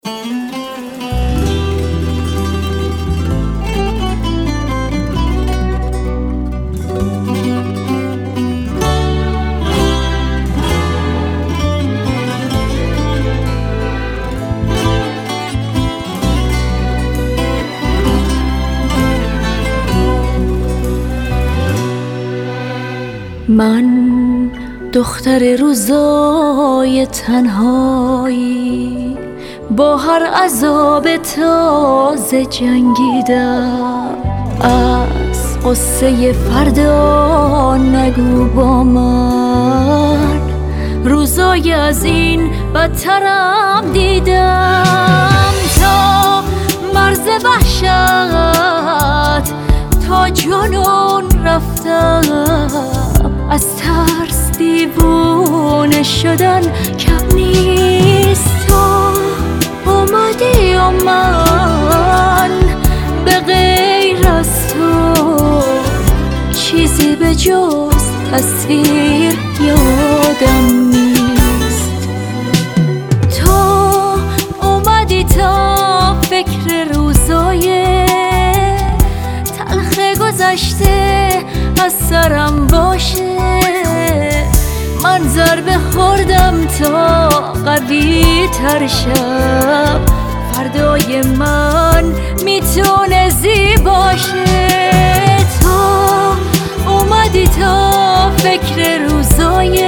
من دختر روزای تنهایی با هر عذاب تازه جنگیدم. از قصه فردا نگو با من، روزای از این بدترم دیدم. تا مرز وحشت تا جنون رفتم، از ترس دیوونه شدن کم نیست. تو اومدی و من به غیر از تو چیزی به جز تصویر یادم نیست. تو اومدی تا فکر روزای تلخ گذشته از سرم باشه. من ضربه خوردم تا قوی تر شم، فردای من میتونه زیباشه. تو اومدی تا فکر روزای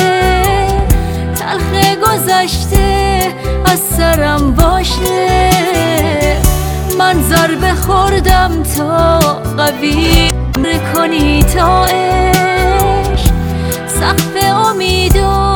تلخ گذشته از سرم باشه. من ضربه خوردم تا قوی کنی تا عشق سقف امیدو